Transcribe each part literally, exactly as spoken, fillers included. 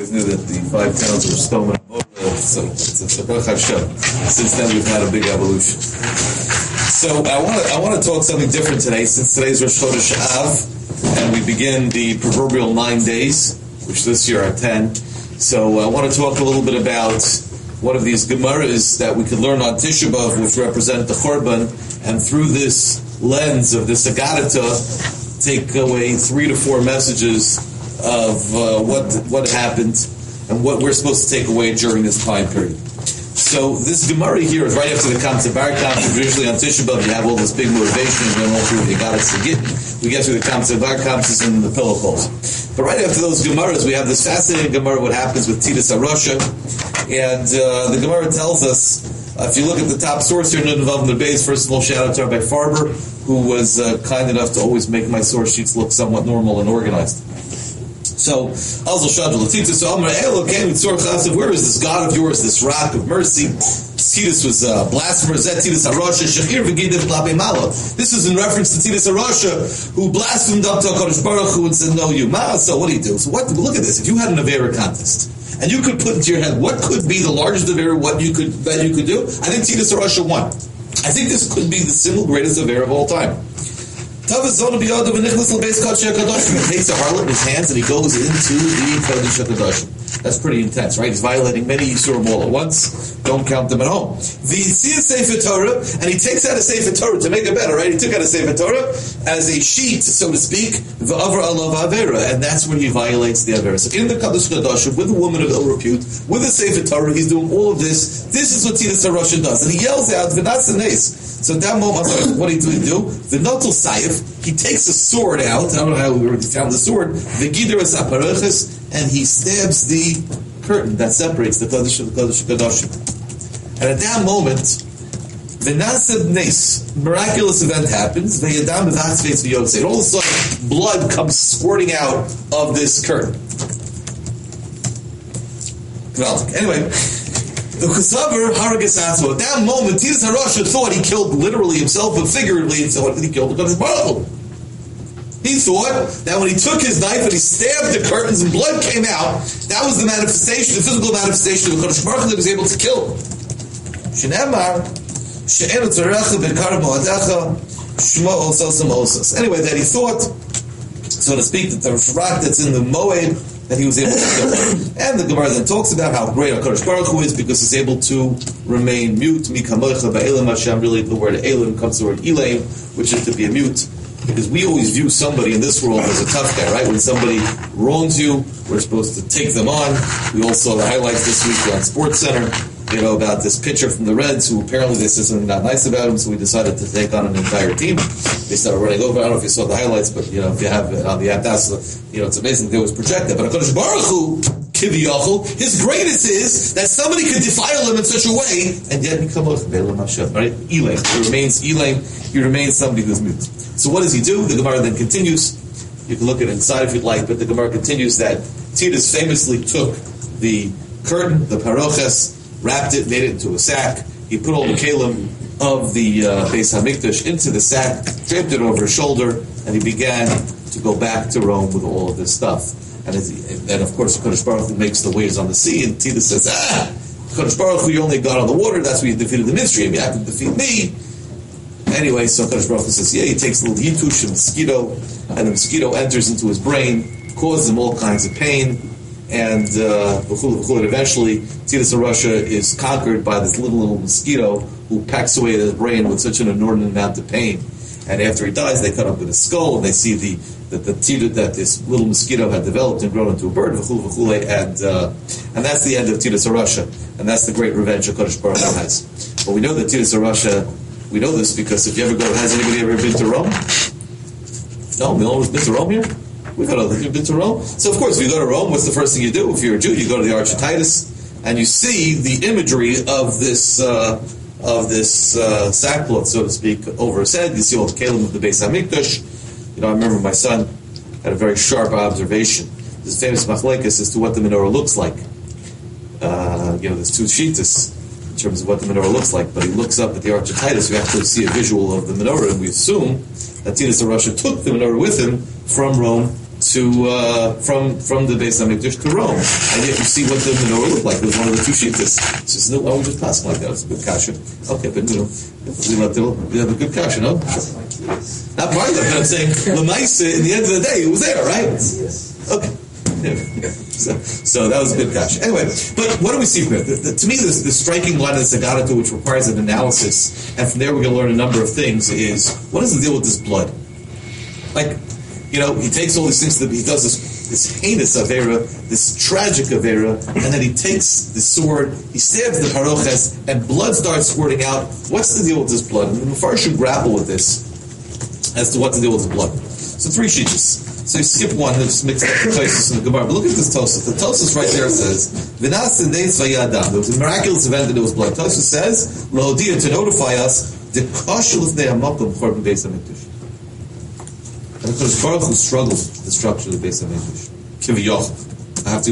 always knew that the five towns were stolen. So it's a Baruch Hashem. Since then, we've had a big evolution. So I want to I want to talk something different today. Since today's Rosh Chodesh Av, and we begin the proverbial nine days, which this year are ten. So I want to talk a little bit about one of these Gemaras that we could learn on Tisha B'Av, which represent the Chorban, and through this lens of this Agadata, take away three to four messages of uh, what what happened and what we're supposed to take away during this time period. So this Gemara here is right after the Kamsa Bar Kamsa. Usually on Tisha B'Av you have all this big motivation and then all through the Agadata Sigit. We get through the Kamsa Bar Kamsas and the pillow calls. But right after those Gemaras, we have this fascinating Gemara, what happens with Tidas HaRasha. And uh, the Gemara tells us, uh, if you look at the top source here, Nunvav Mebeis, first of all, shout out to Rabbi Farber, who was uh, kind enough to always make my source sheets look somewhat normal and organized. So, also Shadul Latitus, so Amar Elo came with Tzor Chasav, where is this God of yours, this rock of mercy? Titus was uh, blasphemer, Zet Titus HaRasha, Shechir V'Gidev Klape Malo. This is in reference to Titus HaRasha, who blasphemed up to HaKadosh Baruch Hu and said, no, you. Ma, so what do you do? So what, look at this, if you had an Avera contest, and you could put into your head, what could be the largest Avera, what you could, that you could do? I think Titus HaRasha won. I think this could be the single greatest Avera of all time. He takes a harlot in his hands and he goes into the Kodesh HaKadoshim. That's pretty intense, right? He's violating many Yisurim all at once. Don't count them at home. The Sefer Torah, and he takes out a Sefer Torah to make it better, right? He took out a Sefer Torah as a sheet, so to speak, v'avra alav avera, and that's when he violates the avera. So in the Kodesh HaKadoshim, with a woman of ill repute, with a Sefer Torah, he's doing all of this. This is what Tidas HaRasha does, and he yells out, "V'nas hanes." So at that moment, what did he do? The Notel Saif, he takes a sword out. I don't know how we already found the sword. The Gider Asapareches, and he stabs the curtain that separates the Kodesh of the Kodesh Kadoshim. And at that moment, the Nasad Nes, miraculous event happens. The Yadam V'Hatzveitz V'Yotzei. All of a sudden, blood comes squirting out of this curtain. Anyway. The Chasavar Haragas Asmo. At that moment, Tidas HaRasha thought he killed literally himself, but figuratively, so he killed the Kodesh Baruch Hu. He thought that when he took his knife and he stabbed the curtains and blood came out, that was the manifestation, the physical manifestation of the Kodesh Baruch Hu that he was able to kill. Shenemar she'enu tzarecha b'kar mo'adecha shmo ososam osas. Anyway, that he thought, so to speak, that the Shrak that's in the Moed, that he was able to kill. And the Gemara then talks about how great HaKadosh Baruch Hu is because he's able to remain mute. Mi kamocha ba'elim Hashem. Really, the word elim comes to the word elaim, which is to be a mute. Because we always view somebody in this world as a tough guy, right? When somebody wrongs you, we're supposed to take them on. We also had highlights this week on Sports Center, you know, about this pitcher from the Reds who apparently they said something not nice about him, so we decided to take on an entire team. They started running over. I don't know if you saw the highlights, but, you know, if you have it on the app, that's, you know, it's amazing they was projected. But HaKadosh Baruch Hu, Kiviyachol, his greatest is that somebody could defile him in such a way, and yet become a Beilam Hashem, right? Elaim. He remains Elaim. He remains somebody who's mute. So what does he do? The Gemara then continues. You can look at it inside if you'd like, but the Gemara continues that Tidas famously took the curtain, the paroches, wrapped it, made it into a sack. He put all the kalim of the uh, Beis HaMikdash into the sack, draped it over his shoulder, and he began to go back to Rome with all of this stuff. And, as he, and of course, Kodesh Baruch Hu makes the waves on the sea, and Tidas says, ah, Kodesh Baruch Hu, you only got on the water, that's where you defeated the Mitzrayim, you have to defeat me. Anyway, so Kodesh Baruch Hu says, yeah, he takes a little yitush, a mosquito, and the mosquito enters into his brain, causes him all kinds of pain, and uh, eventually Tidas HaRasha is conquered by this little little mosquito who pecks away at his brain with such an inordinate amount of pain. And after he dies, they cut open his skull and they see the that the Tidas, that this little mosquito had developed and grown into a bird, and uh, and that's the end of Tidas HaRasha, and that's the great revenge that Kodesh Baruch Hu has. But we know that Tidas HaRasha, we know this because if you ever go, has anybody ever been to Rome? No, no one's been to Rome here. We've got other people been to Rome. So, of course, if you go to Rome, what's the first thing you do? If you're a Jew, you go to the Arch of Titus, and you see the imagery of this uh, of this uh, sackcloth, so to speak, over his head. You see all the kalim of the Beis HaMikdash. You know, I remember my son had a very sharp observation. There's a famous machlekes as to what the menorah looks like. Uh, you know, there's two shittas in terms of what the menorah looks like, but he looks up at the Arch of Titus, we actually see a visual of the menorah, and we assume that Tidas HaRasha took the menorah with him from Rome to uh, from from the Beis Hamikdash to Rome, and yet you see what the menorah looked like. It was one of the two shittas. He says, "No, why would just pass like that? It's a good kasha." Okay, but you know, we have a good kasha, no? Not part of it, but I'm saying Lamaisa. In the end of the day, it was there, right? Okay. So, so that was a good kasha. Anyway, but what do we see here? The, the, to me, the, the striking line in the Sagadatu, which requires an analysis, and from there we're going to learn a number of things, is what is the deal with this blood? Like, you know, he takes all these things that he does this, this heinous avera, this tragic avera, and then he takes the sword, he stabs the paroches, and blood starts squirting out. What's the deal with this blood? And the Mepharshim should grapple with this as to what the deal with the blood. So three sheets. So you skip one and just mix up the Tosus and the Gemara. But look at this Tosus. The Tosus right there says, "V'nas neis vayadam." There was a miraculous event that it was blood. Tosus says, "Lo'odia," to notify us, the kashul lifnei hamakom chorban beis hamikdash. And because Baruch Hu struggled with the structure of the Beis Hamikdash. Kiviyach. I have to,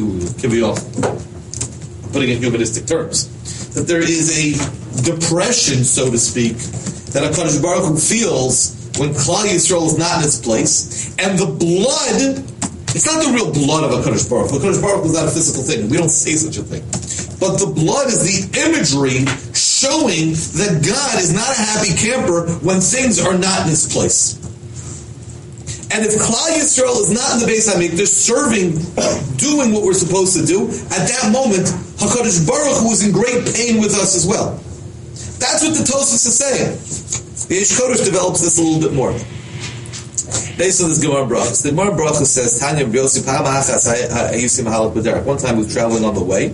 Kiviyach. Putting it in humanistic terms. That there is a depression, so to speak, that HaKadosh Baruch Hu feels when Klal Yisrael is not in its place. And the blood, it's not the real blood of HaKadosh Baruch Hu. HaKadosh Baruch Hu is not a physical thing. We don't say such a thing. But the blood is the imagery showing that God is not a happy camper when things are not in his place. And if Klal Yisrael is not in the Beis Hamikdash serving, doing what we're supposed to do, at that moment, HaKadosh Baruch Hu is in great pain with us as well. That's what the Tosfos is saying. The Eish Kodesh develops this a little bit more. Based on this Gemara Brachos, the Gemara Brachos says, Tanya Yossi Pam Achas Ayusim Halak B'derek. One time he was traveling on the way,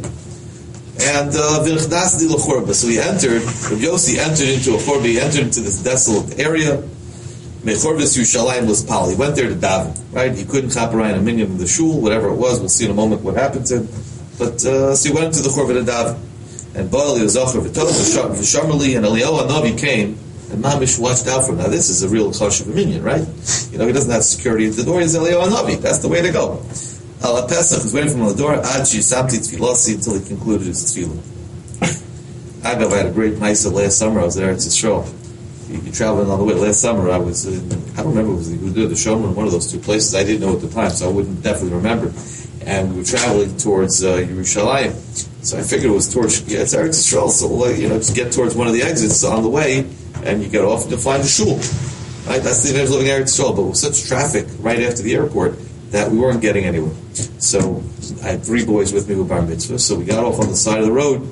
and V'nechdas Di L'Chorba. So he entered, Rabbi Yossi entered into a Chorba, he entered into this desolate area. Mechorvis Yushalayim was Pal. He went there to daven, right? He couldn't chaperayim a minyan in the shul, whatever it was. We'll see in a moment what happened to him. But uh, so he went into the Chorba to daven. And Baal Yozacher V'tov V'shamali and Eliyahu Hanavi came, and Mamish watched out for him. Now this is a real chashuv minyan, right? You know, he doesn't have security at the door. He's Eliyahu Hanavi. That's the way to go. Ala Pesach was waiting for him on the door. Ad Samti Tfilasi until he concluded his tefillah. Agav, I had a great Maisa last summer. I was there at Yisrael. You're traveling on the way. Last summer, I was in, I don't remember, it was the the Shomer, one of those two places. I didn't know at the time, so I wouldn't definitely remember. And we were traveling towards uh, Yerushalayim. So I figured it was towards, yeah, it's Eretz Yisrael, so we'll, you know, just get towards one of the exits on the way, and you get off to find the shul. Right? That's the advantage of living in Eretz Yisrael, but with such traffic right after the airport that we weren't getting anywhere. So I had three boys with me with bar mitzvah, so we got off on the side of the road,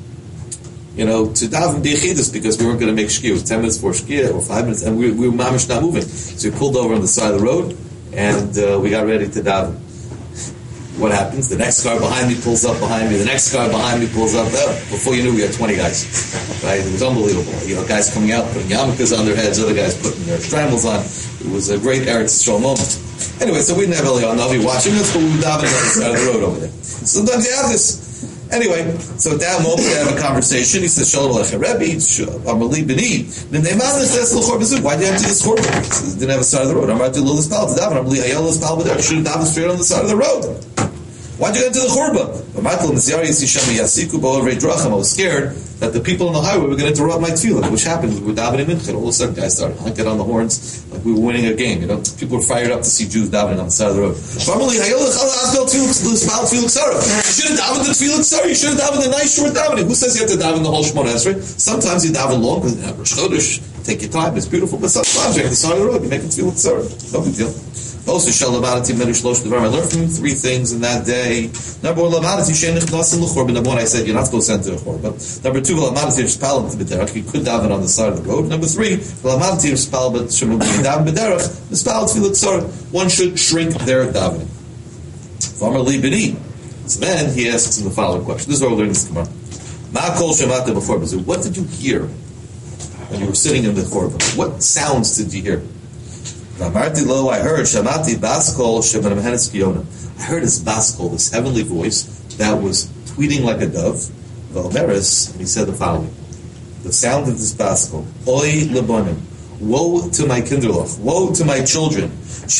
you know, to daven b'yechidus because we weren't going to make shkia. It was ten minutes before shkia or five minutes, and we, we were mamish not moving. So we pulled over on the side of the road, and uh, we got ready to daven. What happens? The next car behind me pulls up behind me. The next car behind me pulls up. Oh, before you knew, we had twenty guys. Right? It was unbelievable. You know, guys coming out, putting yarmulkes on their heads, other guys putting their strammels on. It was a great Eretz Yisrael moment. Anyway, so we didn't have Eliyahu Hanavi watching us, but we were davening on the side of the road over there. Sometimes you have this. Anyway, so at that moment they have a conversation. He says, Shalom Aleichem Rebbe, Amali B'ni. Then they man this l'chor b'zud. Why did you enter this chor? He didn't have a side of the road. I'm about to lil spal to daven. Amali Hayel l'spal b'der. Should have davened straight on the side of the road. Why'd you enter the chorba? I was scared that the people on the highway were going to interrupt my tefillah, which happened. We were davening mincha. All of a sudden, guys started honking on the horns like we were winning a game. You know, people were fired up to see Jews davening on the side of the road. You should have davened the tefillah tzara. You should have davened the nice short davening. Who says you have to daven the whole Shemona Esrei? Sometimes you daven long because you have Rosh Chodesh. Take your time. It's beautiful. But sometimes you're on the side of the road. You make a tefillah tzara. No big deal. Also, I learned from him three things in that day. Number one, number one, I said you're not supposed to enter a chorba. Number two, you could daven on the side of the road. Number three, one should shrink their davening. So then he asks him the following question. This is where we're learning this Gemara. What did you hear when you were sitting in the chorba? What sounds did you hear? I heard Shamati Baskol Shemana Mehenes Kiona. I heard his Baskol, this heavenly voice that was tweeting like a dove. Valmeris, and he said the following: the sound of this Baskol, Oi Lebonim, woe to my kinderloch, woe to my children,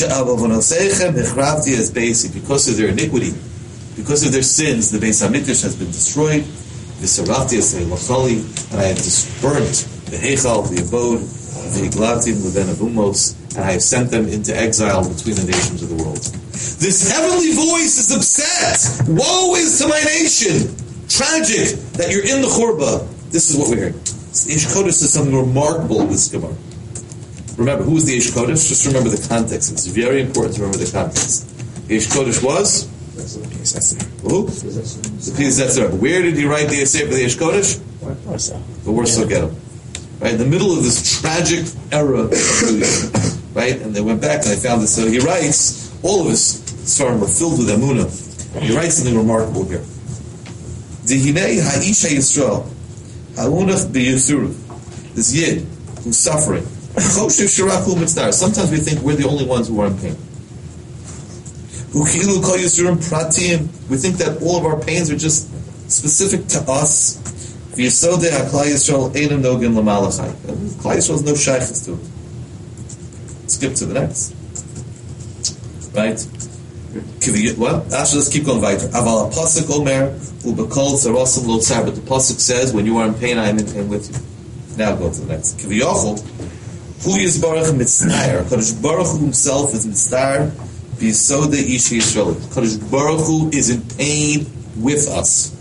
because of their iniquity, because of their sins, the Beis Hamikdash has been destroyed. And I have burnt the Heichal, the abode. and I have sent them into exile between the nations of the world. This heavenly voice is upset. Woe is to my nation. Tragic that you're in the Churba. This is what we're hearing. The Eish Kodesh is something remarkable in this Gemara. Remember, who is the Eish Kodesh? Just remember the context. It's very important to remember the context. The Eish Kodesh was? Who? The Piyasetzera. Where did he write the essay for the Eish Kodesh? The Warsaw Ghetto. Right, in the middle of this tragic era of Judaism. Right? And they went back and they found this. So he writes, all of his Svarim are filled with Emunah. He writes something remarkable here. Dihinei ha'isha Yisrael ha'unach b'yisuru. This Yid who's suffering. Sometimes we think we're the only ones who are in pain. We think that all of our pains are just specific to us. Klal Yisrael is no shaykhs to it. Skip to the next. Right? Well, actually, let's keep going weiter. Aval pasuk omer ubekol zarasim lo tzar. But the pasuk says, when you are in pain, I am in pain with you. Now go to the next. Kiviyachol hu yizbarach mitznayer. Kadosh Baruch Hu himself is mitznayer b'yisode ishi Yisrael. Kadosh Baruch Hu is in pain with us.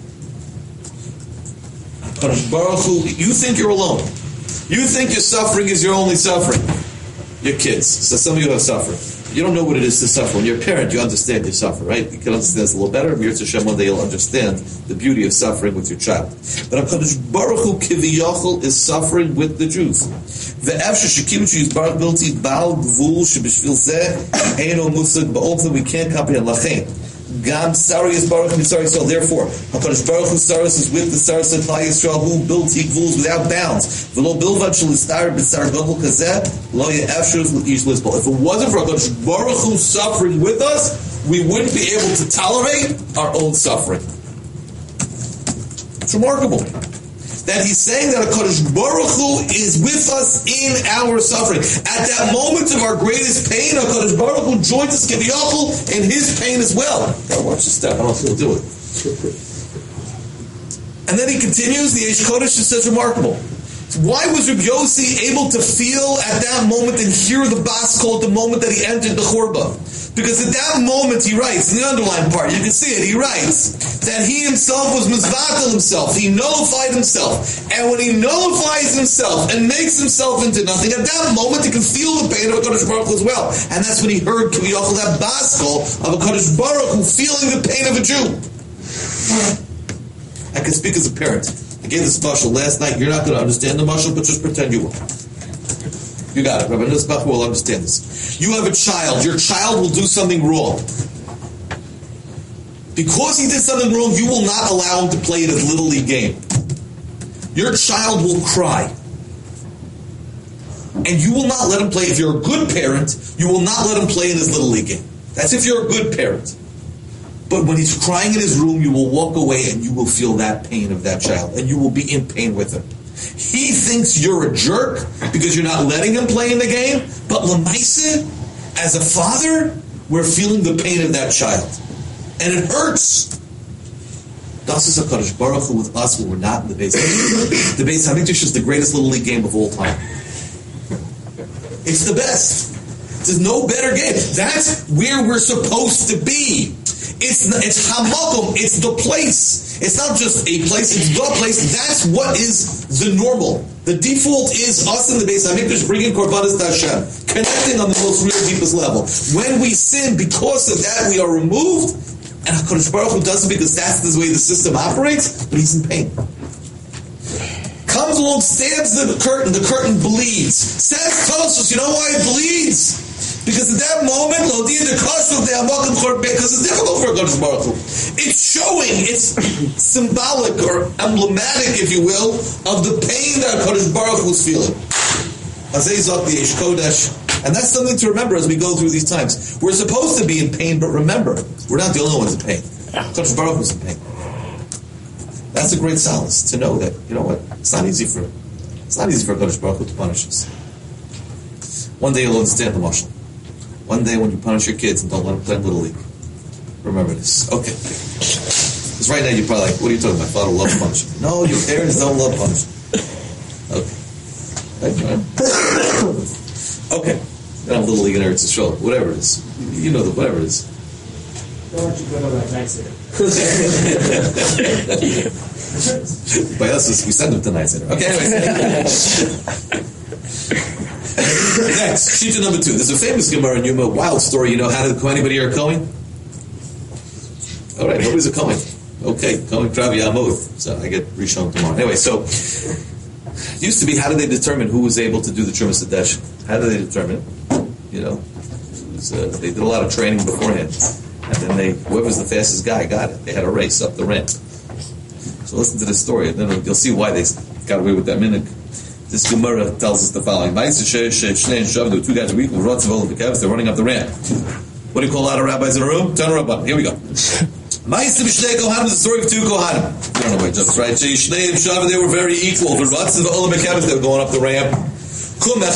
Kadosh Baruch Hu, you think you're alone. You think your suffering is your only suffering. Your kids. So some of you have suffered. You don't know what it is to suffer. When you're a parent, you understand you suffer, right? You can understand this a little better. Mirza Hashem, one day you'll understand the beauty of suffering with your child. But HaKadosh Baruch Hu Kiviyachol is suffering with the Jews. Ve'ef she'shekim she'yizbarach bilti bal gvul she'b'shvil zeh eino musag ba'ofen we can't comprehend. Lachein. Gam Sari is Baruch Mitzari Yisrael. Therefore, HaKadosh Baruch Hu Saras is with the Saras of Klal Yisrael who built Tikvuls without bounds. V'lo bilvad sh'listar b'tzar gadol kazeh lo ye'efshur l'yish lisbol. If it wasn't for HaKadosh Baruch Hu suffering with us, we wouldn't be able to tolerate our own suffering. It's remarkable that he's saying that HaKadosh Baruch Hu is with us in our suffering. At that moment of our greatest pain, HaKadosh Baruch Hu joins us Kiviyachol in his pain as well. Now watch this step. I don't know if he'll do it. And then he continues, the Eish Kodesh is such remarkable. Why was Rabbi Yossi able to feel at that moment and hear the Bas Kol at the moment that he entered the Churba? Because at that moment he writes, in the underlined part, you can see it, he writes that he himself was mizvatel himself, he nullified himself, and when he nullifies himself and makes himself into nothing, at that moment he can feel the pain of HaKadosh Baruch Hu as well. And that's when he heard Kiviyachol, that Bas Kol of HaKadosh Baruch Hu feeling the pain of a Jew. I can speak as a parent. I gave this mashal last night. You're not going to understand the mashal, but just pretend you will. You got it. Rabbi Nisbach will understand this. You have a child. Your child will do something wrong. Because he did something wrong, you will not allow him to play in his Little League game. Your child will cry. And you will not let him play. If you're a good parent, you will not let him play in his Little League game. That's if you're a good parent. But when he's crying in his room, you will walk away and you will feel that pain of that child. And you will be in pain with him. He thinks you're a jerk because you're not letting him play in the game. But Lamaisa, as a father, we're feeling the pain of that child. And it hurts. Das is HaKadosh Baruch Hu with us when we're not in the Beis Hamikdash. The Beis Hamikdash is the greatest Little League game of all time. It's the best. There's no better game. That's where we're supposed to be. It's it's hamakom. It's the place. It's not just a place. It's the place. That's what is the normal. The default is us in the Beis Hamikdash bringing korbanos to Hashem, connecting on the most real deepest level. When we sin, because of that, we are removed, and HaKadosh Baruch Hu does it because that's the way the system operates. But he's in pain. Comes along, stabs the curtain. The curtain bleeds. Says Tosfos, you know why it bleeds? Because at that moment, because it's difficult for HaKadosh Baruch Hu. It's showing, it's symbolic or emblematic, if you will, of the pain that HaKadosh Baruch Hu is feeling. Azayzot the Eish Kodesh. And that's something to remember as we go through these times. We're supposed to be in pain, but remember, we're not the only ones in pain. HaKadosh Baruch Hu is in pain. That's a great solace to know that, you know what, it's not easy for it's not easy for HaKadosh Baruch Hu to punish us. One day you'll understand the mashal. One day when you punish your kids and don't let them play Little League. Remember this. Okay. Because right now you're probably like, what are you talking about? Father loves punishment. No, your parents don't love punishment. Okay. Right, right. Okay. Then I'm Little League in Eretz Yisrael. Whatever it is. You know, the whatever it is. Don't want you to go to that night center. By us, we send them to night center. Okay, anyway. Next, Shita number two. There's a famous Gemara in Yuma, wild story. You know how did anybody here Kohen? All right, nobody's a Kohen. Okay, Kohen Krav Yamod. So I get Rishon tomorrow. Anyway, so it used to be, how did they determine who was able to do the Trumas Hadesh? How did they determine it? You know, it was, uh, they did a lot of training beforehand. And then they, whoever was the fastest guy got it. They had a race up the ramp. So listen to this story, and then you'll see why they got away with that minhag. This Gemara tells us the following: there were two guys a week, they're running up the ramp. What do you call a lot of rabbis in a room? Turn around button. Here we go. Ma'aseh b'shnei kohanim is the story of two kohanim. I don't know why just right. They were very equal. They were going up the ramp. So one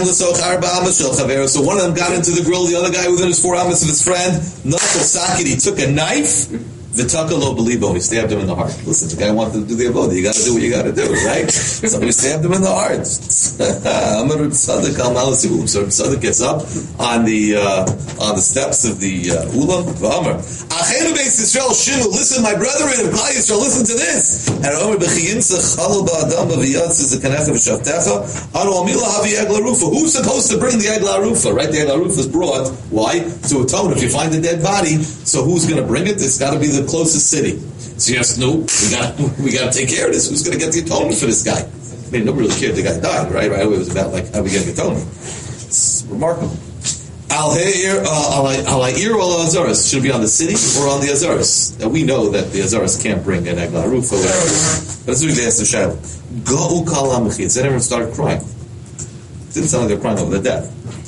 of them got into the grill, the other guy within his four amas of his friend, Knuckle Socket, he took a knife, V'takalo belibo, he stabbed him in the heart. Listen, the guy wanted to do the avodah, you gotta do what you gotta do, right? Somebody stabbed him in the heart. Amar Tzaddik al Malasibu. So Tzaddik gets up on the uh, on the steps of the uh, Ulam, V'amar, Achenu Beis Yisrael Shinu, listen, my brethren of Klal Yisrael, listen to this. And Omer B'chiyinsa Chalal Ba'adam B'viyatz is a Kanecha V'shavtecha, Anu Amila Havi Egla Rufa. Who's supposed to bring the Egla Rufa, right? The Egla Rufa is brought, why? To atone if you find a dead body. So who's going to bring it? It's got to be the closest city. So yes, no, we got we got to take care of this. Who's going to get the atonement for this guy? I mean, nobody really cared the guy died, right? Right? It was about like how we get atonement. It's remarkable. Al Ha'ir Al Ha'ir Al Azaris should be on the city or on the Azaris. Now we know that the Azaris can't bring an Egla Rufa, whatever. But that's what they asked the Shiloh. Go Kal Hamachitz. Then everyone started crying. It didn't sound like they're crying over the death.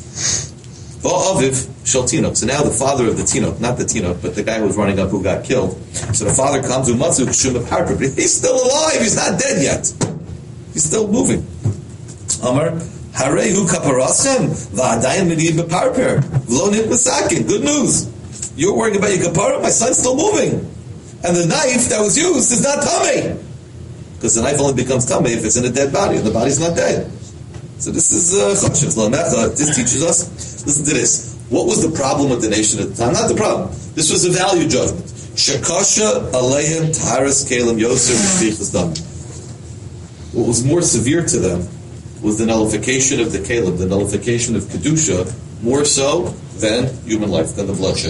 Aviv Shel Tinok. So now the father of the Tinok, not the Tinok, but the guy who was running up who got killed. So the father comes with Matzu Kshum of Harper, but he's still alive. He's not dead yet. He's still moving. Amar Harehu Kaparasem Va'adayin Mediyim Beparper V'lo Nit Masakin. Good news. You're worrying about your kapara. My son's still moving, and the knife that was used is not tamei, because the knife only becomes tamei if it's in a dead body, and the body's not dead. So this is choshev l'mecha. This teaches us. Listen to this. What was the problem with the nation at the time? Not the problem. This was a value judgment. Shekasha aleim taharas kelim yoser v'shvichas dam. What was more severe to them was the nullification of the kelim, the nullification of kedusha, more so than human life, than the bloodshed.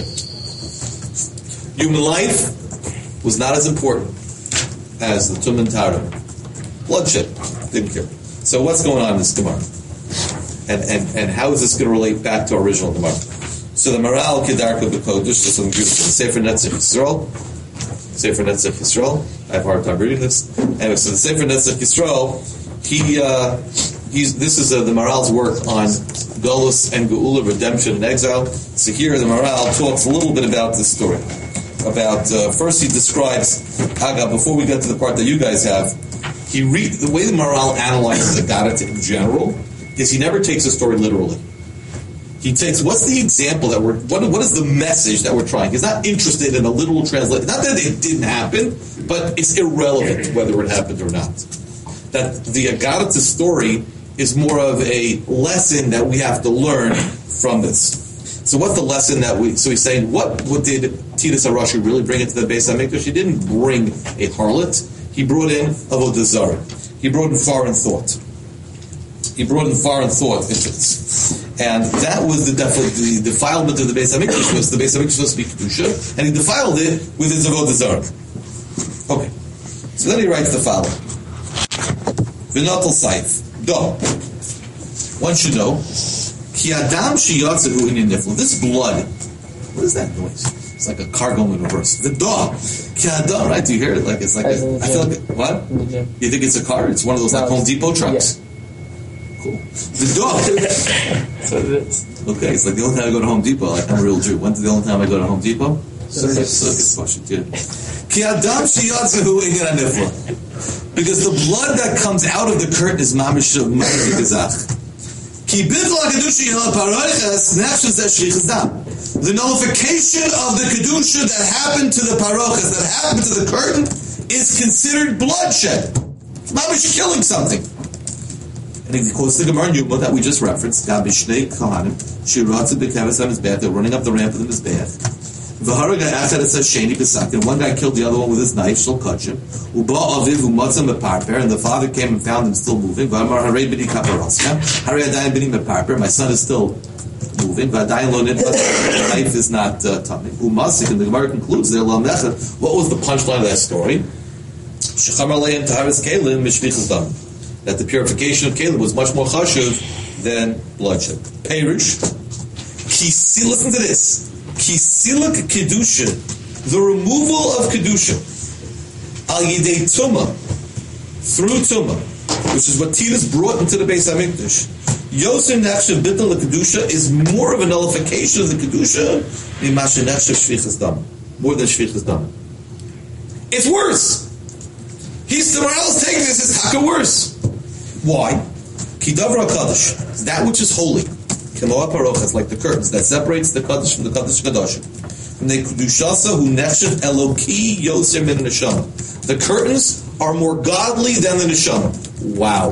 Human life was not as important as the tum and tara. Bloodshed, didn't care. So what's going on in this Gemara? And, and, and how is this going to relate back to our original Gemara? So the Maral Kedarka B'Kodesh, so something beautiful. The Sefer Netzach Yisrael. Sefer Netzach Yisrael. I have a hard time reading this. Anyway, so the Sefer Netzach Yisrael, he, uh, he's, this is uh, the Maral's work on Golus and Geula, redemption and exile. So here the Maral talks a little bit about this story. About, uh, first he describes, Aga, before we get to the part that you guys have, He re- the way the Maral analyzes Agadah in general is he never takes a story literally. He takes, what's the example that we're, what, what is the message that we're trying? He's not interested in a literal translation. Not that it didn't happen, but it's irrelevant whether it happened or not. That the Agadah story is more of a lesson that we have to learn from this. So what's the lesson that we, so he's saying, what, what did Titus HaRashi really bring into the Beis HaMikdash? He didn't bring a harlot. He brought in avodah zarah. He brought in foreign thought. He brought in foreign thought into this, and that was the, def- the defilement of the Beis Hamikdash. Was the Beis Hamikdash supposed to be kedusha, and he defiled it with his avodah zarah. Okay, so then he writes the following: V'natal saif do. One should know ki adam sheyatzehu in nifla. This blood. What is that noise? It's like a car going in reverse. The dog. Kiadam, right? Do you hear it? Like it's like a, I feel like what? You think it's a car? It's one of those like Home Depot trucks. Yeah. Cool. The dog. So it's okay, it's like the only time I go to Home Depot, like I'm a real Jew. When's the only time I go to Home Depot? Kiadam sheyatzehu igran nifla. Because the blood that comes out of the curtain is mamish gazach. Ki bidla kedushi hel paroches nefshes eshrichas dam. The nullification of the kedusha that happened to the parochas, that happened to the curtain, is considered bloodshed. Mamish killing something. And he quotes the Gemara in Yuma that we just referenced. Gabi Shnei Kohanim, Shiratz B'Keves on his bath. They're running up the ramp of the Mizbeach. V'haraga Echad, it says Sheni B'Sakin. One guy killed the other one with his knife. Shel Kachim. Uba Aviv Umatzam Meparper. And the father came and found him still moving. V'amar Harei B'ni Kaparosya. Harei Adayin B'ni Meparper. My son is still moving. V'adayin Lo Nidvat. The knife is not uh, tummy. Umasik. And the Gemara concludes there. Lam Echad. What was the punchline of that story? Shechamar Leim Taharis Kelim Mishvichas Dam. That the purification of Caleb was much more chashuv than bloodshed. Perish. Kisi, listen to this. Kisilak kedusha, the removal of kedusha, al yidei tumah, through tumah, which is what Titus brought into the Beis Hamikdash. Yoser nechshav bittul kedusha is more of a nullification of the kedusha than masha nechshav shvichas dam, more than shvichas dam. It's worse. He's the morales taking this is taka worse. Why? Kidavra Kaddish, that which is holy, Kemoa Parochas, like the curtains, that separates the Kaddish from the Kaddish Kadoshim. From the Kedushasa, who nechshav Eloki Yoser min Neshama. The curtains are more godly than the Neshama. Wow.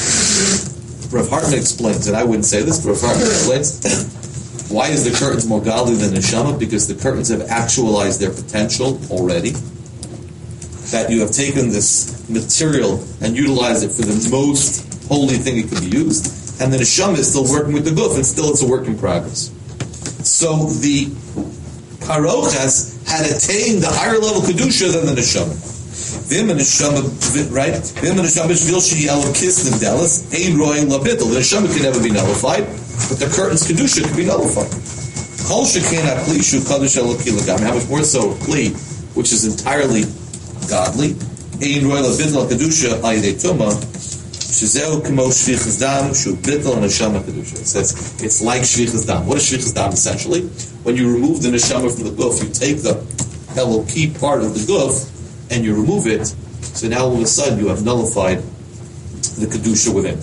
Rav Hartman explains, and I wouldn't say this, but Rav Hartman explains, why is the curtains more godly than Neshama? Because the curtains have actualized their potential already. That you have taken this material and utilized it for the most holy thing it could be used, and the neshama is still working with the guf, and still it's a work in progress. So the parochas had attained the higher level kedusha than the neshama. Vim and neshama, right? Vim and neshama shvil shehi elokis nevdelas ein roing labitel. The neshama can never be nullified, but the curtain's kedusha can be nullified. Kol shekein akli shu kadosh eloki lagam. How much more so a kli, which is entirely godly. Ein roy labitel kedusha ayidei tumah. Shezeu kemo shvichas dam shu bitel neshama kedusha. It says it's like shvichas dam. What is shvichas dam essentially? When you remove the neshama from the guf, you take the eloki part of the guf and you remove it. So now all of a sudden you have nullified the kedusha within.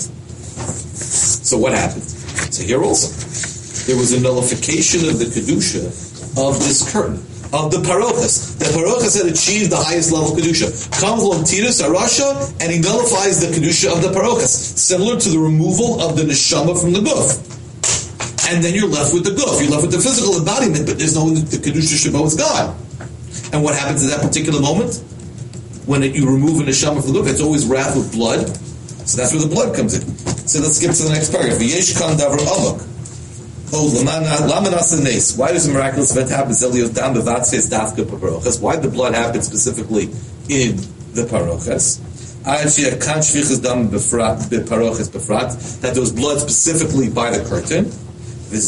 So what happened? So here also there was a nullification of the kedusha of this curtain. Of the parochas. The parochas had achieved the highest level kedusha. Comes along Titus Arasha, and he nullifies the kedusha of the parochas, similar to the removal of the neshama from the guf. And then you're left with the guf. You're left with the physical embodiment, but there's no the kedusha shabo is gone. And what happens at that particular moment? When it, you remove a neshama from the guf, it's always wrapped with blood. So that's where the blood comes in. So let's skip to the next paragraph. V'yesh kan davar amok. Oh, why does the miraculous event happen? Why did the blood happen specifically in the parochas? That there was blood specifically by the curtain. Because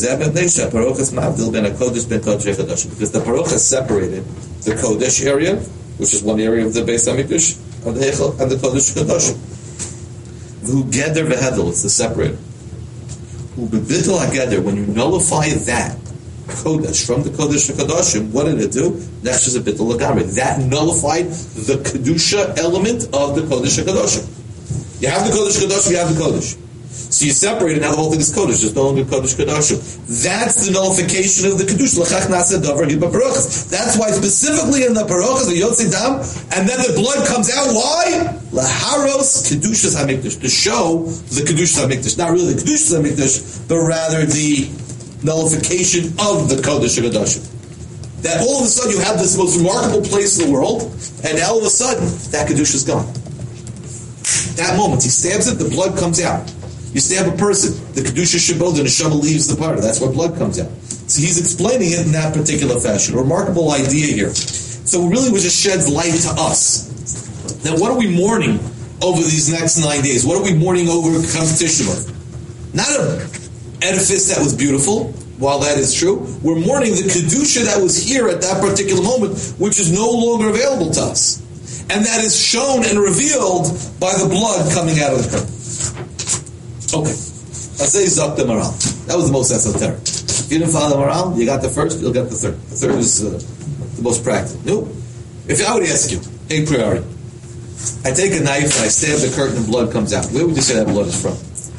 the parochas separated the Kodesh area, which is one area of the Beis Hamikdash, of the Heichal, and the Kodesh Kadoshim. It's the separator. Ubebitul hageder, when you nullify that kodesh from the kodesh to kadoshim, what did it do? That's just a bitul hageder. That nullified the kedusha element of the kodesh to kadoshim. You have the kodesh kadoshim, you have the kodesh. So you separate it, now the whole thing is kodesh. There's no longer kodesh kadoshim. That's the nullification of the kedusha. L'chach nasa davar hiba parochas. That's why specifically in the parochas, the yotzi dam, and then the blood comes out. Why? Laharos kedushas hamikdash, to show the kedushas hamikdash. Not really the kedushas hamikdash, but rather the nullification of the kodesh kadoshim. That all of a sudden you have this most remarkable place in the world, and all of a sudden that kedusha is gone. That moment he stabs it, the blood comes out. You stab a person, the kedusha shabo, the neshama leaves the part. That's where blood comes out. So he's explaining it in that particular fashion. A remarkable idea here. So it really just sheds light to us. Now, what are we mourning over these next nine days? What are we mourning over comes Tisha B'Av? Not an edifice that was beautiful, while that is true. We're mourning the kedusha that was here at that particular moment, which is no longer available to us. And that is shown and revealed by the blood coming out of the curtain. Okay. I say Zok the Maral. That was the most esoteric. If you didn't follow the Maral, you got the first, you'll get the third. The third is uh, the most practical. No. If I would ask you, a priori, I take a knife and I stab the curtain and blood comes out. Where would you say that blood is from?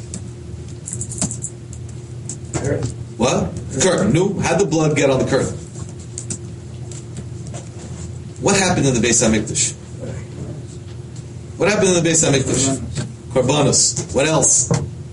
Curtain. What? Curtain. No. How'd the blood get on the curtain? What happened in the Beis Hamikdash? What happened in the Beis Hamikdash? Korbanos. What else?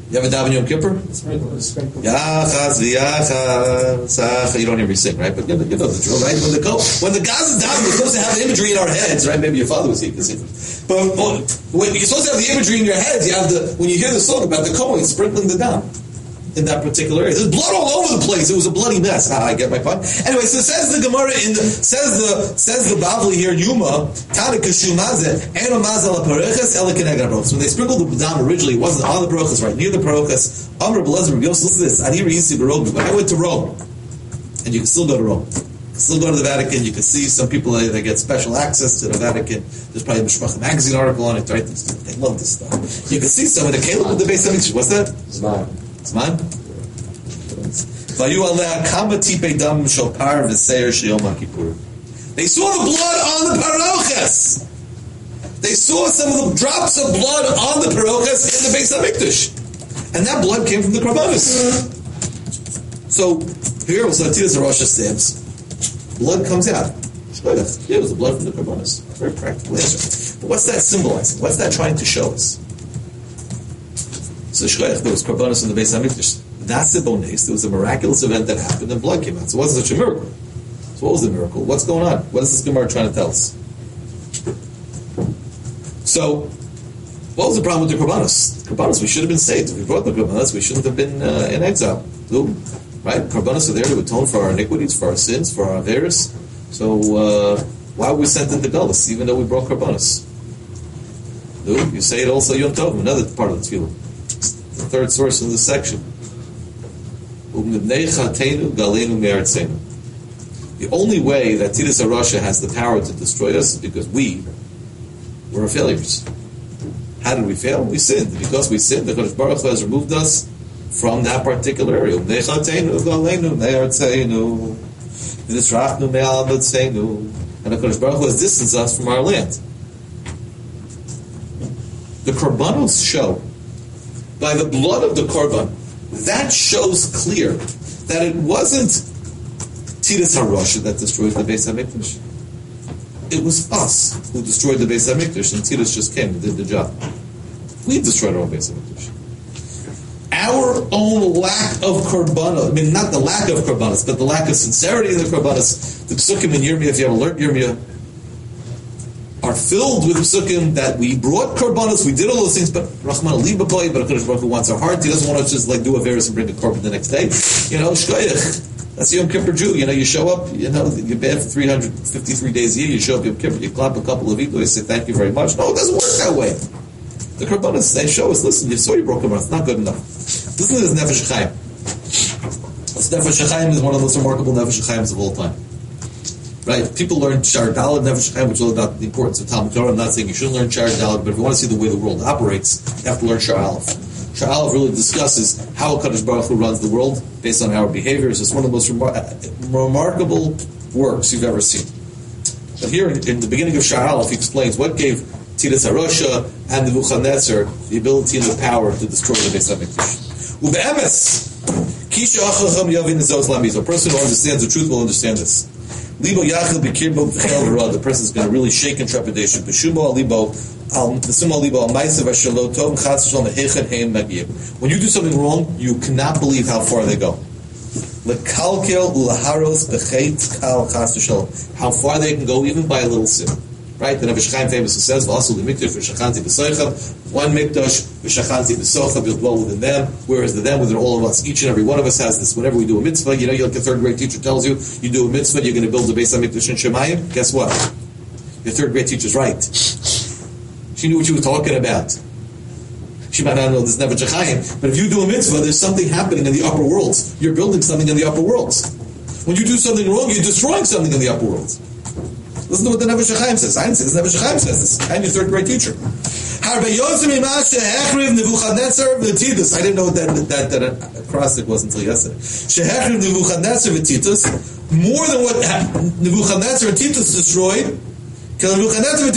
You have a daven Yom Kippur? Sprinkle, sprinkle. Yachas v'yachas. You don't hear me sing, right? But you know, you know the drill, right? When the when the Gaza daven, we're supposed to have the imagery in our heads, right? Maybe your father was here, because but when you're supposed to have the imagery in your heads, you have the when you hear the song about the Kohen sprinkling the dam in that particular area. There's blood all over the place. It was a bloody mess. Ah, I get my point. Anyway, so says the Gemara in the says the says the Bavli here, Yuma, Tana Kashumaze, Eno Mazal Parochas, Elikanega Parochas. When they sprinkled the dam originally, it wasn't on the Parochas, right near the Parochas. Amr Belezer Yos, listen to this. Ani Reisi Barobi. When I went to Rome, and you can still go to Rome, you can still go to the Vatican, you can see some people that they get special access to the Vatican. There's probably a Mishpacha magazine article on it, right? They love this stuff. You can see some of the Caleb with the Beis Hamikdash. What's that? Zman. Zman? Vayu aleh kama tipei dam shopar v'seir sheyom HaKippur. They saw the blood on the parochas. They saw some of the drops of blood on the parochas in the Beis Hamikdash, and that blood came from the korbanos. So here was Latidas Rosh Hashanah. Blood comes out. Yeah, it was the blood from the korbanos. Very practical answer. But what's that symbolizing? What's that trying to show us? So shkoyach, there was korbanos in the Beis Hamikdash. That's the bones. There was a miraculous event that happened, and blood came out. So it wasn't such a miracle. So what was the miracle? What's going on? What is this Gemara trying to tell us? So, what was the problem with the korbanos? Korbanos, we should have been saved. If we brought the korbanos, we shouldn't have been uh, in exile. Ooh, right? Korbanos are there to atone for our iniquities, for our sins, for our averis. So, uh, why were we sent into Galus, even though we brought korbanos? Ooh, you say it also Yom Tov, another part of the tefillah. The third source in this section. The only way that Tiras HaRasha has the power to destroy us is because we were failures. How did we fail? We sinned. Because we sinned, the Kodesh Baruch Hu has removed us from that particular area. And the Kodesh Baruch Hu has distanced us from our land. The Korbanos show, by the blood of the Korban, that shows clear that it wasn't Tiras HaRasha that destroyed the Beis HaMikdash. It was us who destroyed the Beis HaMikdash, and Tiras just came and did the job. We destroyed our own Beis HaMikdash. Our own lack of korbanos, I mean, not the lack of korbanos, but the lack of sincerity in the korbanos. The psukim in Yirmiyah, if you have learned Yirmiyah, are filled with psukim that we brought korbanos, we did all those things, but Rahman Ali B'Poy, but HaKadosh Baruch Hu wants our heart. He doesn't want to just like do a virus and bring a korban the next day. You know, shkoyach. That's the Yom Kippur Jew. You know, you show up, you know, you're bad for three hundred fifty-three days a year, you show up Yom Kippur, you clap a couple of people, you say thank you very much. No, it doesn't work that way. The korbanos, they show us, listen, you saw you broke korbanos, it's not good enough. Listen to this Nefesh Chaim. This Nefesh Chaim is one of the most remarkable Nefesh Chaims of all time. Right? People learn Shar Daled Nefesh Chaim, which is all about the importance of Talmud Torah. I'm not saying you shouldn't learn Shar Daled, but if you want to see the way the world operates, you have to learn Shar Aleph. Shar Aleph really discusses how HaKadosh Baruch Hu runs the world based on our behaviors. It's one of the most remar- remarkable works you've ever seen. But here, in, in the beginning of Shar Aleph, he explains what gave Tiras HaRasha and Nebuchadnezzar the ability and the power to destroy the Beis HaMikdash. Ube'emes, Kisha Achacham Yavin Zos Lamiz. A person who understands the truth will understand this. Libo Yachil B'Kirbo B'Chel V'Rad. The person is going to really shake in trepidation. B'Shumo Alibo Al B'Sumo Alibo Al Ma'asav Hashelo Tov Chatz Shalom Hechad Heim Magiyim. When you do something wrong, you cannot believe how far they go. Lekalkel Ulaharos B'Cheit Kal Chatz Shalom. How far they can go, even by a little sin. Right? The Nefesh Chaim famously says, "V'asul Mikdash v'Shachanti b'Soichav." One Mikdash v'Shachanti b'Soichav. You'll dwell within them. Whereas the them within all of us, each and every one of us has this. Whenever we do a mitzvah, you know, like a third grade teacher tells you, you do a mitzvah, you're going to build a Beis HaMikdash in Shemayim. Guess what? Your third grade teacher's right. She knew what she was talking about. She might not know this Nefesh Chaim, but if you do a mitzvah, there's something happening in the upper worlds. You're building something in the upper worlds. When you do something wrong, you're destroying something in the upper worlds. Listen to what the Nefesh Chaim says. I didn't say this. Nefesh Chaim says this. I'm your third grade teacher. I didn't know that that, that acrostic was until yesterday. More than what Nebuchadnezzar and Titus destroyed. Nebuchadnezzar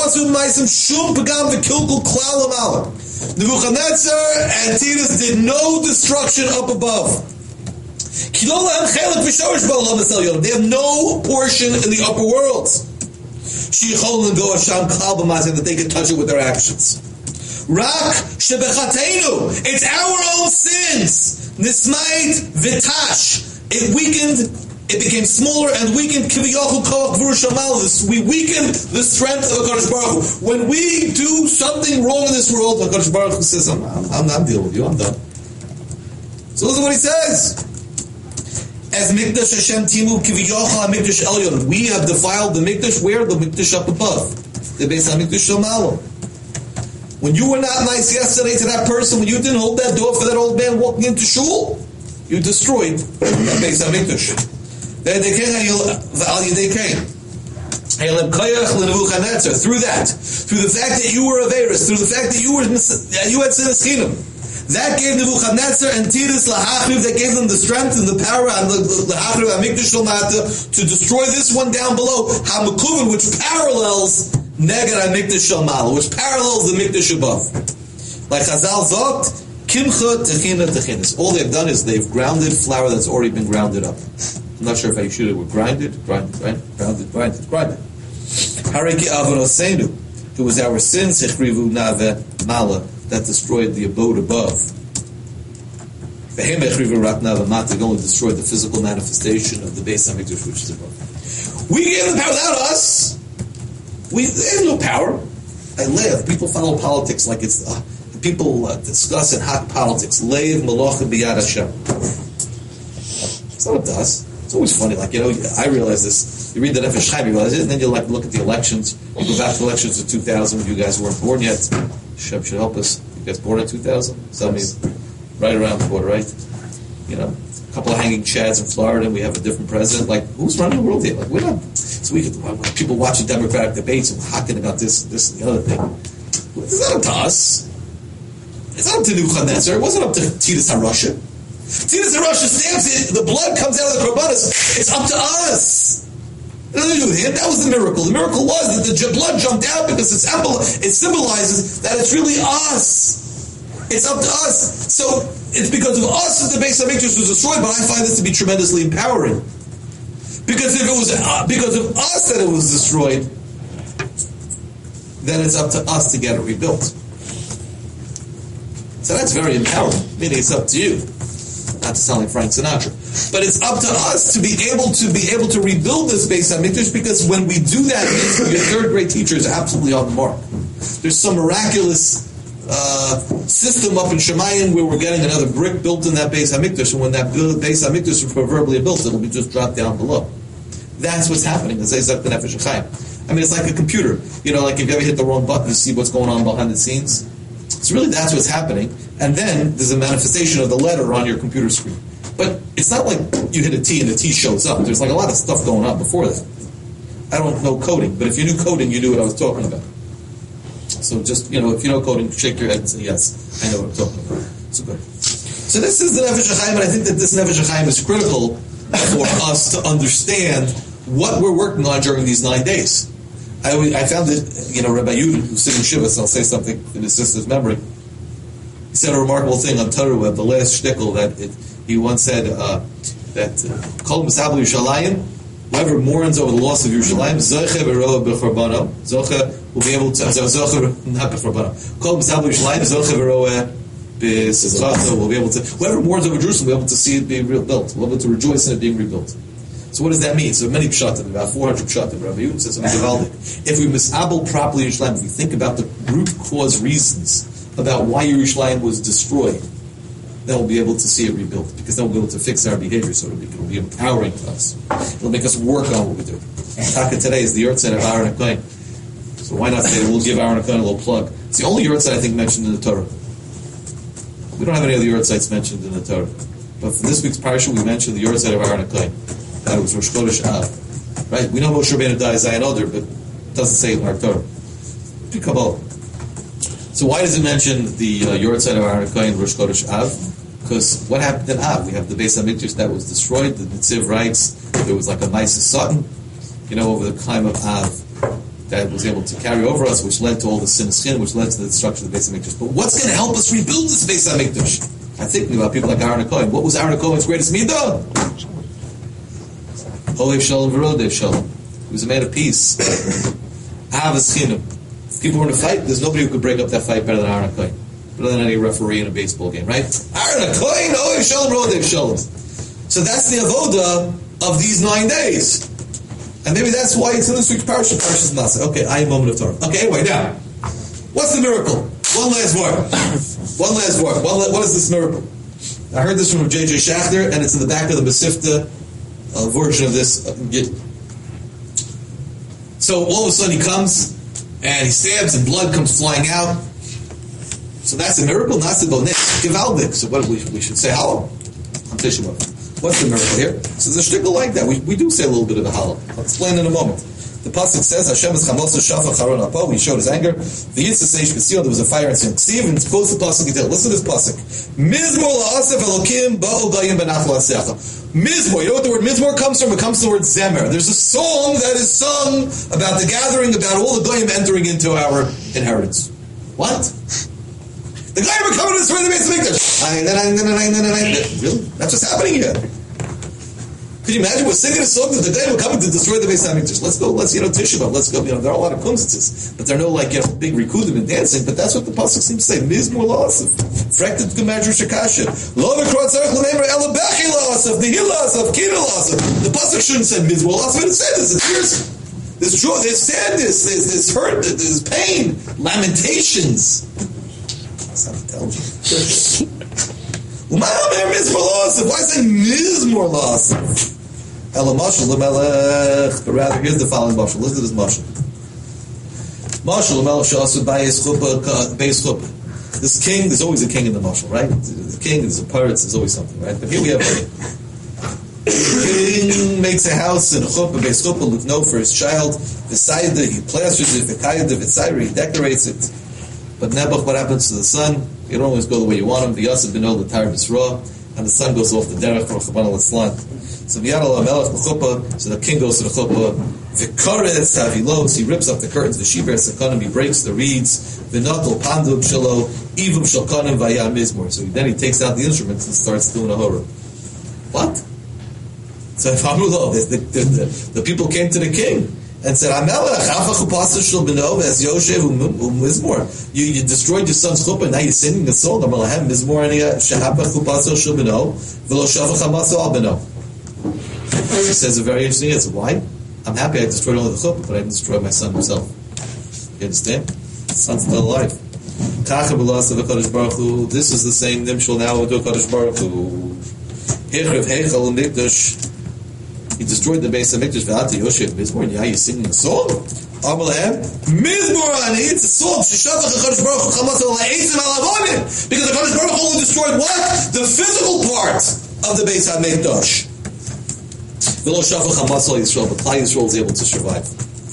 and Titus did no destruction up above. They have no portion in the upper worlds that they can touch it with their actions. Rak shebechateinu. It's our own sins. Nismait vitash. It weakened. It became smaller and weakened. Kiviyahu koach v'rushamal. We weakened the strength of HaKadosh Baruch Hu. When we do something wrong in this world, HaKadosh Baruch Hu says, I'm, I'm, I'm dealing with you. I'm done. So listen to what he says. As Mikdash Hashem Timu Kiviyocha Mikdash Elyon, we have defiled the Mikdash. Where? The Mikdash up above, the Beis Hamikdash Shalom. When you were not nice yesterday to that person, when you didn't hold that door for that old man walking into shul, you destroyed that Beis Hamikdash. Through that, through the fact that you were Averis, through the fact that you were you had Sinas Chinam. That gave Nebuchadnezzar and Tiras Lahachiv, that gave them the strength and the power and the Lahachiv HaMikdash Shalmata to destroy this one down below, HaMekuvin, which parallels Neged HaMikdash Shalmala, which parallels the Mikdash above. Like Chazal Zogt, Kimcha Techina Techinas. All they've done is they've grounded flour that's already been grounded up. I'm not sure if I should have grinded, grinded, grinded, grounded, grinded, grinded. Hariki Avonosenu, it was our sins, Hechrivu Nave Mala, that destroyed the abode above. They only destroyed the physical manifestation of the Beis Hamikdash, which is above. We gave them power without us. We they have no power. I live. People follow politics like it's uh, people uh, discuss in hot politics. Leiv Malach B'Yad Hashem. It's not up to us. It's always funny. Like you know, I realize this. You read the Nefesh Chaim, you realize it, and then you like look at the elections. You go back to elections of two thousand when you guys weren't born yet. Hashem should help us. You guys born in two thousand? Some yes. Right around the border, right? You know, a couple of hanging chads in Florida, and we have a different president. Like, who's running the world here? Like, we're not. So we could, people watching Democratic debates and hacking about this, this, and the other thing. It's not up to us. It's not up to Nebuchadnezzar. It wasn't up to Titus HaRasha. Titus HaRasha stamps it. The blood comes out of the korbanos. It's up to us. Nothing to do with him. That was the miracle. The miracle was that the blood jumped out because it symbolizes that it's really us. It's up to us. So it's because of us that the Beis Hamikdash was destroyed. But I find this to be tremendously empowering, because if it was uh, because of us that it was destroyed, then it's up to us to get it rebuilt. So that's very empowering. Meaning it's up to you. Not to sound like Frank Sinatra, but it's up to us to be able to be able to rebuild this Beis Hamikdash, because when we do that, your third grade teacher is absolutely on the mark. There's some miraculous uh, system up in Shemayim where we're getting another brick built in that Beis Hamikdash, and when that Beis Hamikdash is proverbially built, it'll be just dropped down below. That's what's happening. As I said, the Nefesh Chaim. I mean, it's like a computer. You know, like if you ever hit the wrong button, you see what's going on behind the scenes. So really, that's what's happening. And then there's a manifestation of the letter on your computer screen. But it's not like you hit a T and the T shows up. There's like a lot of stuff going on before that. I don't know coding, but if you knew coding, you knew what I was talking about. So just, you know, if you know coding, shake your head and say, yes, I know what I'm talking about. So good. So this is the Nefesh HaChaim, and I think that this Nefesh HaChaim is critical for us to understand what we're working on during these nine days. I, I found it, you know, Rabbi Yudin, who's sitting Shiva, so I'll say something in his sister's memory. He said a remarkable thing on Torah Web, the last shtickle, that it, he once said uh, that Kol Misabel Yerushalayim, whoever mourns over the loss of Yerushalayim, Zoche v'roa b'chorbano, Zoche will be able to, Zoche, not b'chorbano, Kol Misabel Yerushalayim, Zoche v'roa b'simchato, will be able to, whoever mourns over Jerusalem will be able to see it being rebuilt, will be able to rejoice in it being rebuilt. So what does that mean? So many pshatim, about four hundred pshatim. Rabbi Yudin says something Givaldik. If we misabel properly Yerushalayim, if we think about the root cause reasons about why Yerushalayim was destroyed, then we'll be able to see it rebuilt, because then we'll be able to fix our behavior, so it'll be, it'll be empowering to us. It'll make us work on what we do. Taka today is the Yortzeit of Aaron HaKohen. So why not say we'll give Aaron HaKohen a little plug? It's the only Yortzeit I think mentioned in the Torah. We don't have any other Yortzeits mentioned in the Torah. But for this week's parsha, we mentioned the Yortzeit of Aaron HaKohen. That it was Rosh Chodesh Av. Right? We know Moshe Rabbeinu died Zayin Oder, but it doesn't say it in our Torah. Kabbalah. So why does it mention the uh, Yortzeit of Aaron HaKohen, Rosh Chodesh Av? Because what happened in Av? We have the Beis Hamikdash that was destroyed. The Netziv writes there was like a Mises Sutton, you know, over the climb of Av, that was able to carry over us, which led to all the Sinas Chin, which led to the destruction of the Beis Hamikdash. But what's going to help us rebuild this Beis Hamikdash? I'm thinking about people like Aaron HaKohen. What was Aaron HaKohen's greatest midah? Olev Shalom v'Rodev Shalom. He was a man of peace. Ahavas Chinam. people were in a fight, there's nobody who could break up that fight better than Aaron HaKohen. Better than any referee in a baseball game, right? Aaron HaKohen, oh, Shalom, Rodev Shalom. So that's the avoda of these nine days. And maybe that's why it's in this week's parasha, Parashas Nasa. Okay, I am moment of Torah. Okay, anyway, now, what's the miracle? One last word. One last word. One la- what is this miracle? I heard this from J J Schachter, and it's in the back of the Mesivta uh, version of this. Uh, so all of a sudden he comes, and he stabs, and blood comes flying out. So that's a miracle. Nasa Boneh. Givaldik. So what we, we should say, hello. I'm Tisha B'Av. What's the miracle here? So there's a shtickle like that. We, we do say a little bit of a halal. I'll explain in a moment. The pasuk says, Hashem is chamosu shafa charon apo. He showed his anger. The yitzah seish b'siyah. There was a fire in Sion Ksiv, and quotes the pasuk detail. Listen to this pasuk. Mizmor la'asef elokim ba'ol dayim benachal asecha. Mizmor. You know what the word mizmor comes from? It comes from the word zemer. There's a song that is sung about the gathering, about all the goyim entering into our inheritance. What? The goyim are coming to destroy the base of Mikdash. Really? That's what's happening here. Could you imagine we're singing a song that the goyim are coming to destroy the base of Mikdash? Let's go, let's, you know, Tisha B'Av, let's go, you know, there are a lot of kumzitzes, but there are no, like, you know, big rikudim and dancing, but that's what the pasuk seems to say. Mizmor la'asef. Frekted gemadru shakasha. Lo v'krot tzarech l'nemer ela bechi la'asef, nihil la'asef, kina la'asef. The pasuk shouldn't say Mizmor la'asef, it said this, it's tears. There's joy, there's sadness, there's, there's hurt, there's pain, lamentations. That's not intelligent. Why say Mizmor la'asef? Ela mashal l'melech. But rather, here's the following mashal. Listen to this mashal. Mashal l'melech she'asu bayis chuppah, bayis chuppah. This king, there's always a king in the mashal, right? The king, there's a pirate, there's always something, right? But here we have a king makes a house in a chuppah, bayis chuppah, l'vno for his child. V'sayda, he plasters it. V'kayda, v'tzayra, he decorates it. But Nebuch, what happens to the son? You don't always go the way you want him. V'yaseh b'no l'tar b'sra, and the son goes off the derech for Chabban al-Islan. So v'yadal ha'melech l'chuppah, so the king goes to the chuppah. V'karetz havilos, he rips up the curtains. V'shiber sekanim, he breaks the reeds. V'nakol pandub shelo, ivum shalkanim v'ayah mizmor. So then he takes out the instruments and starts doing a horror. What? So if Amrulo, the, the, the, the people came to the king and said, you, you destroyed your son's chuppah, now you're singing a song. He says a very interesting answer. Why? I'm happy I destroyed all the chuppah, but I didn't destroy my son himself. You understand? The son's still alive. This is the same nimshul now with HaKadosh Baruch Hu. He destroyed the base of Mikdash. V'ati Yoshev Mizmor. Yeah, you're singing a song. Amalehem Mizmor. And it's a song. Sheshavach HaKadosh Baruch Hu Chamas Ala'etzim Alavonim. Because the HaKadosh Baruch Hu only destroyed what? The physical part of the base of Mikdash. V'lo Shavach Chamas Al Yisrael. But Klal Yisrael is able to survive.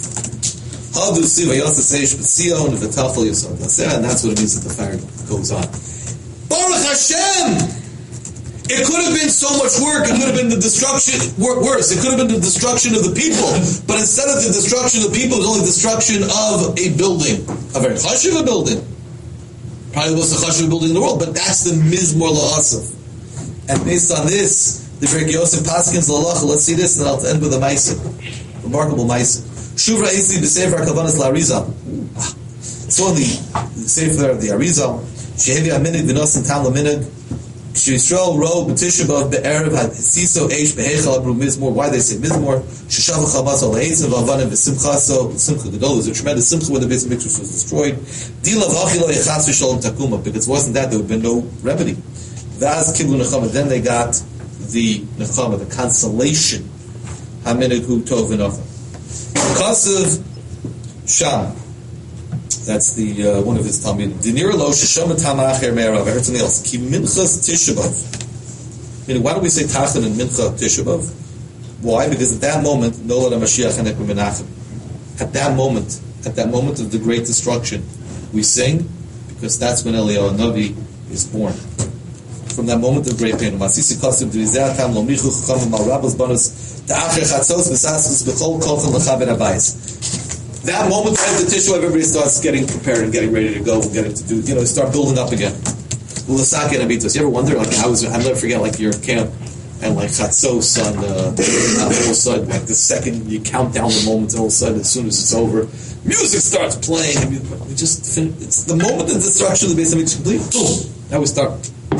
Hadu Siva Yasa Seish B'Tzion V'Tafel Yisrael. And that's what it means that the fire goes on. Baruch Hashem. It could have been so much work. It could have been the destruction, worse. It could have been the destruction of the people. But instead of the destruction of the people, it was only the destruction of a building. A very chashuv building. Probably the most chashuv building in the world. But that's the Mizmor la'asef. And based on this, the Berg Yosef Paskins l'alacha, let's see this, and I'll end with a ma'aseh. Remarkable ma'aseh. Shuv ra'isi b'sefer ha'kavanas la'arizal. So in the sefer of the Arizal, shehevi ha'minig v'nosin tam la'minig, Yisrael wrote B'Tisha B'Av Be'erev had Siso Eish Be'Hechal Abru Mizmor. Why they say Mizmor? Sheshav Chamas Al Ha'etzim V'Avanim V'Simcha. So Simcha Gedol was a tremendous Simcha when the Beis Hamikdash was destroyed. Dila V'Achilo Yechas V'Shalom Takuma. Because wasn't that there would have been no remedy. V'az Kiblu Nechama. Then they got the Nechama, the consolation. Haminegu Tov V'Nocha. Kasav Sham. That's the uh, one of his Talmud. Dinir lo sheshama tamacher me'arav. I heard something else. Ki minchas Tisha B'Av. Meaning, why do we say Tachan and Mincha Tisha B'Av? Why? Because at that moment, no la Mashiach and Menachem. At that moment, at that moment of the great destruction, we sing because that's when Eliyahu Navi is born. From that moment of great pain, Masisi Kasim Drizeh Tam Lo Michu Chachamim Al Rabbos Banos Ta'acher Chatzos V'Saskos B'Chol Kochel L'Chav and Abayis. That moment of the tissue, everybody starts getting prepared and getting ready to go and getting to do, you know, start building up again. You ever wonder, like, I was, I'll never forget, like, you're in camp, and like Chatzos on uh, all of a sudden, like the second you count down the moments, and all of a sudden, as soon as it's over, music starts playing. And we just fin- it's the moment the destruction of the Beis Hamikdash is complete. Boom! Now we start,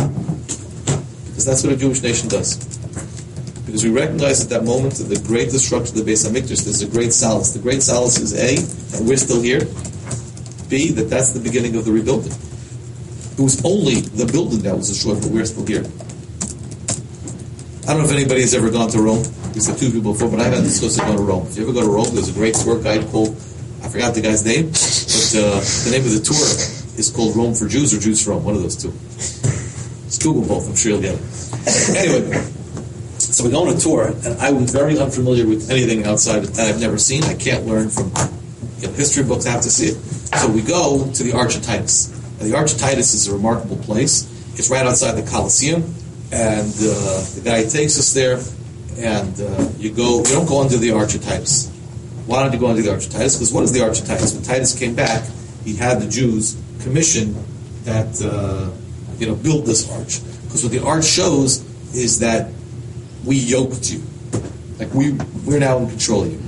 because that's what a Jewish nation does. Because we recognize at that moment of the great destruction of the Beis Hamikdash, there's a great solace. The great solace is A, that we're still here. B, that that's the beginning of the rebuilding. It was only the building that was destroyed, but we're still here. I don't know if anybody has ever gone to Rome. We said two people before, but I've had the discussion to go to Rome. If you ever go to Rome, there's a great tour guide called, I forgot the guy's name, but uh, the name of the tour is called Rome for Jews or Jews for Rome, one of those two. Just Google both, I'm sure you'll get it. Anyway, so we go on a tour, and I was very unfamiliar with anything outside that I've never seen. I can't learn from you know, history books, I have to see it. So we go to the Arch of Titus. And the Arch of Titus is a remarkable place. It's right outside the Colosseum. And uh, the guy takes us there, and uh, you go. You don't go under the Arch of Titus. Why don't you go under the Arch of Titus? Because what is the Arch of Titus? When Titus came back, he had the Jews commission that uh, you know build this arch. Because what the arch shows is that we yoked you, like we we're now in control of you.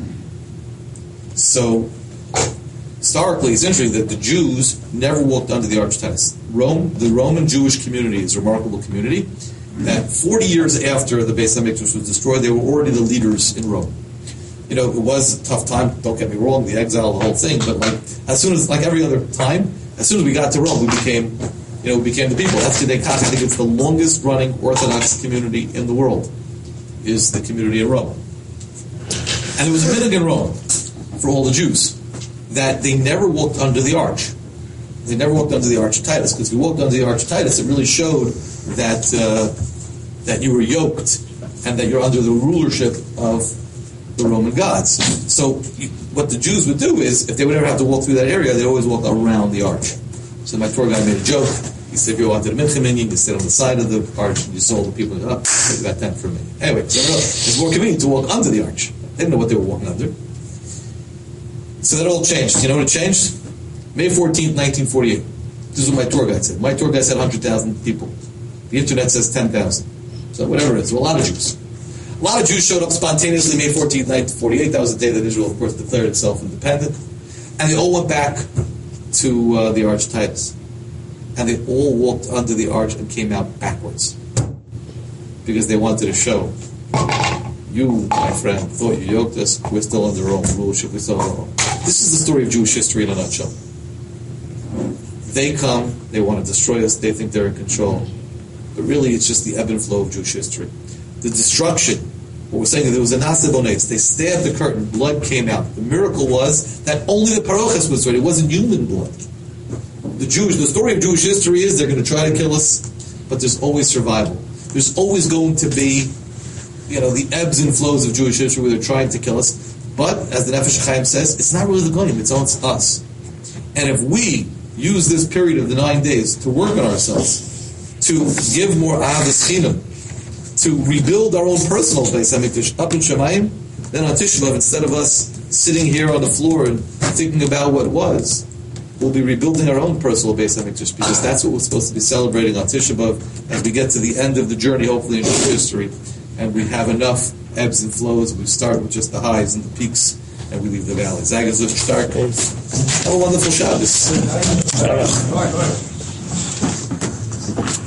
So historically, it's interesting that the Jews never walked under the Arch of Titus. Rome, the Roman Jewish community, is a remarkable community. That forty years after the Beis Hamikdash was destroyed, they were already the leaders in Rome. You know, it was a tough time, don't get me wrong, the exile, the whole thing, but like, as soon as, like every other time, as soon as we got to Rome, we became, you know, we became the people. That's the I think it's the longest running Orthodox community in the world, is the community in Rome. And there was a minhag in Rome, for all the Jews, that they never walked under the arch. They never walked under the Arch of Titus, because if you walked under the Arch of Titus, it really showed that uh, that you were yoked and that you're under the rulership of the Roman gods. So you, what the Jews would do is, if they would ever have to walk through that area, they'd always walk around the arch. So my tour guide made a joke. He said, if you wanted the Mincha Minyan, you sit on the side of the arch and you saw the people, oh, take that tent for me. Anyway, so no, it's more convenient to walk under the arch. They didn't know what they were walking under. So that all changed. You know what it changed? May fourteenth, nineteen forty-eight. This is what my tour guide said. My tour guide said one hundred thousand people. The internet says ten thousand. So whatever it is, there were a lot of Jews. A lot of Jews showed up spontaneously May fourteenth, nineteen forty-eight. That was the day that Israel, of course, declared itself independent. And they all went back to uh, the Arch of Titus. And they all walked under the arch and came out backwards. Because they wanted to show, you, my friend, thought you yoked us. We're still under Rome rulership. We're still under Rome. This is the story of Jewish history in a nutshell. They come, they want to destroy us, they think they're in control. But really, it's just the ebb and flow of Jewish history. The destruction, what we're saying, there was a nasebones. They stabbed the curtain, blood came out. The miracle was that only the parochas was destroyed. It wasn't human blood. The Jewish, the story of Jewish history is they're going to try to kill us, but there's always survival. There's always going to be, you know, the ebbs and flows of Jewish history where they're trying to kill us. But, as the Nefesh Chaim says, it's not really the Goyim, it's on us. And if we use this period of the nine days to work on ourselves, to give more Ahavas Chinam, to rebuild our own personal Beis Hamikdash up in Shemayim, then on Tisha B'Av, instead of us sitting here on the floor and thinking about what was, we'll be rebuilding our own personal Beis Hamikdash, because that's what we're supposed to be celebrating on Tisha B'Av as we get to the end of the journey, hopefully in Jewish history, and we have enough ebbs and flows. We start with just the highs and the peaks, and we leave the valleys. Have a wonderful Shabbos.